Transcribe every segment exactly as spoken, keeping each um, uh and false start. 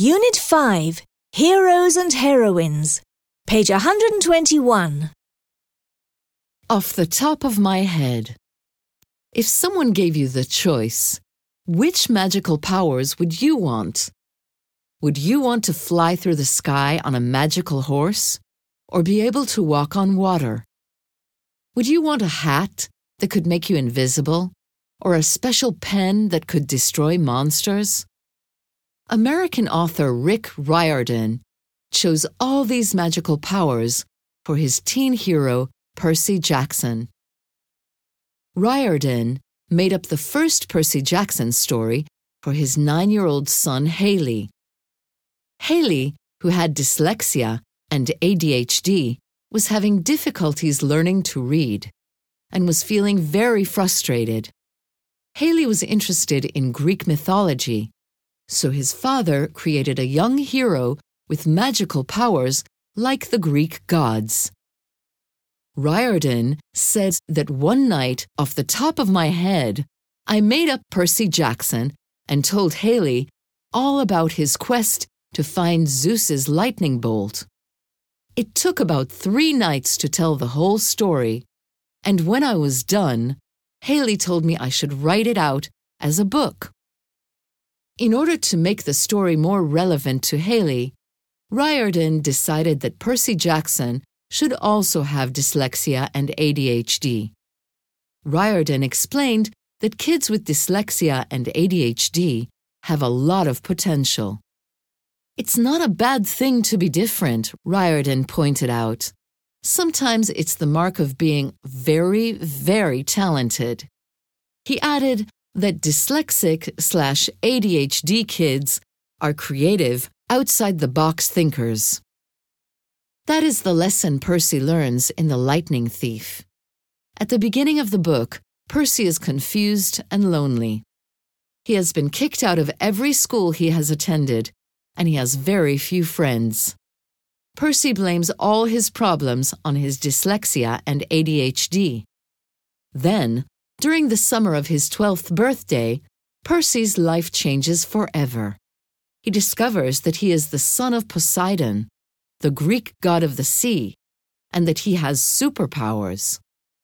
Unit five, Heroes and Heroines, page one hundred twenty-one. Off the top of my head. If someone gave you the choice, which magical powers would you want? Would you want to fly through the sky on a magical horse, or be able to walk on water? Would you want a hat that could make you invisible, or a special pen that could destroy monsters? American author Rick Riordan chose all these magical powers for his teen hero, Percy Jackson. Riordan made up the first Percy Jackson story for his nine-year-old son, Haley. Haley, who had dyslexia and A D H D, was having difficulties learning to read and was feeling very frustrated. Haley was interested in Greek mythology, so his father created a young hero with magical powers like the Greek gods. Riordan says that one night, off the top of my head, I made up Percy Jackson and told Haley all about his quest to find Zeus's lightning bolt. It took about three nights to tell the whole story, and when I was done, Haley told me I should write it out as a book. In order to make the story more relevant to Haley, Riordan decided that Percy Jackson should also have dyslexia and A D H D. Riordan explained that kids with dyslexia and A D H D have a lot of potential. It's not a bad thing to be different, Riordan pointed out. Sometimes it's the mark of being very, very talented. He added that dyslexic slash A D H D kids are creative, outside-the-box thinkers. That is the lesson Percy learns in The Lightning Thief. At the beginning of the book, Percy is confused and lonely. He has been kicked out of every school he has attended, and he has very few friends. Percy blames all his problems on his dyslexia and A D H D. Then, during the summer of his twelfth birthday, Percy's life changes forever. He discovers that he is the son of Poseidon, the Greek god of the sea, and that he has superpowers.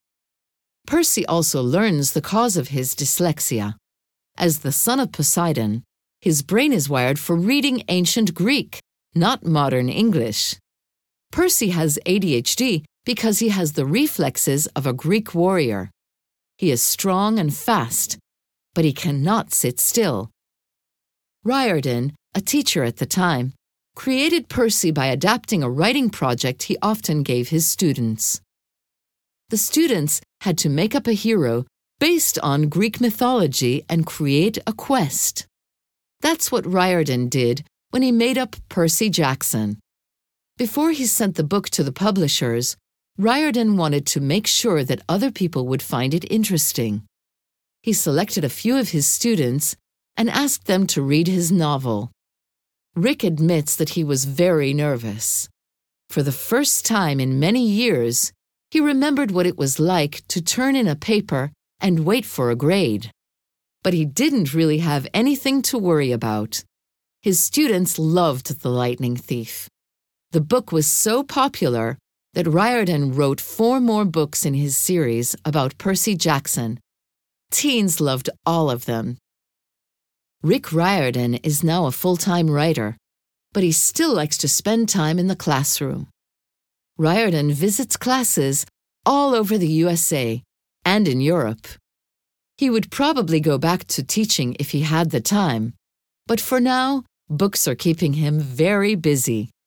Percy also learns the cause of his dyslexia. As the son of Poseidon, his brain is wired for reading ancient Greek, not modern English. Percy has A D H D because he has the reflexes of a Greek warrior. He is strong and fast, but he cannot sit still. Riordan, a teacher at the time, created Percy by adapting a writing project he often gave his students. The students had to make up a hero based on Greek mythology and create a quest. That's what Riordan did when he made up Percy Jackson. Before he sent the book to the publishers, Riordan wanted to make sure that other people would find it interesting. He selected a few of his students and asked them to read his novel. Rick admits that he was very nervous. For the first time in many years, he remembered what it was like to turn in a paper and wait for a grade. But he didn't really have anything to worry about. His students loved The Lightning Thief. The book was so popular that Riordan wrote four more books in his series about Percy Jackson. Teens loved all of them. Rick Riordan is now a full-time writer, but he still likes to spend time in the classroom. Riordan visits classes all over the U S A and in Europe. He would probably go back to teaching if he had the time, but for now, books are keeping him very busy.